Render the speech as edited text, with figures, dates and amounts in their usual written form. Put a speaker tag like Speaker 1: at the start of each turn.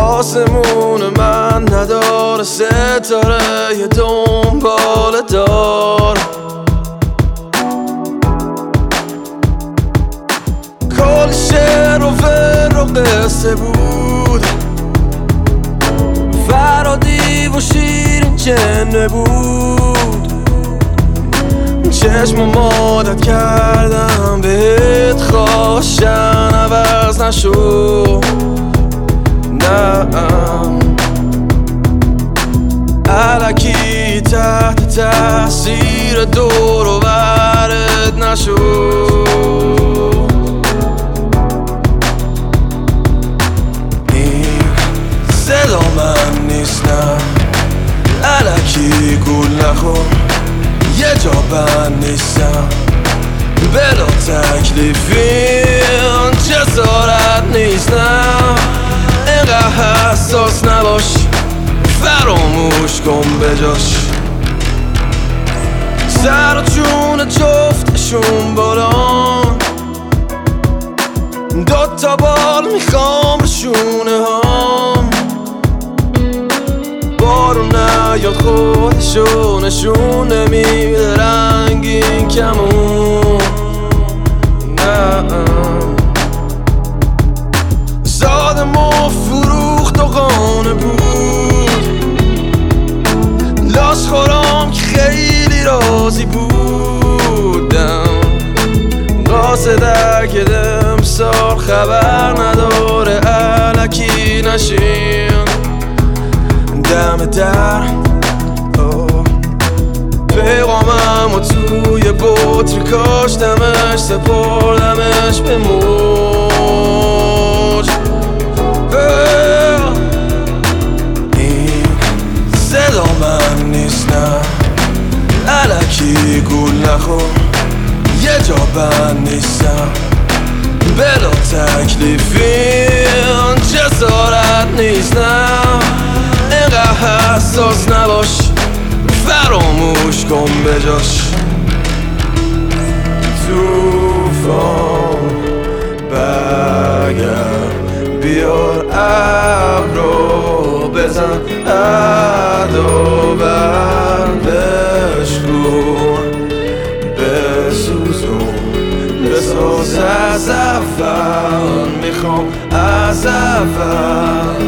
Speaker 1: آسمون من نداره ستاره یه دنبال دار. کل شعر و فر و قصه بود، فرادی و شیرین جنه بود. چشم مادت کردم بهت خواشن عوض نشو. نه الکی تحت تاثیر دور و برت نشو. این صدا من نیست، نه الکی گول نخور، یه جا بند نیستم بلا تکلیفی جسارت نیست. نه اینقدر حساس نباش، فراموش کن بجاش. سر و چون جفتشون بالان، دوتا بال میخوام شونه هام. بارون نیاد خودشو نشون نمیده رنگین کمون. نه زادم و فروخت و قانه بود، لاش خورم که خیلی راضی بودم. قاصده که امسال خبر نداره الکی نشین دم در. پیغامم و توی بطری کاشتمش سپردمش به موج. این صدا من نیست، نه الکی گول نخور، یه جا بند نیستم بلا تکلیفی جسارت نیست. نه اینقدر حساس نباش، فراموش کن بجاش. توفان برگرد بیار ابر رو بزن عد و بردش کن بسوزون بساز از اول. میخوام از اول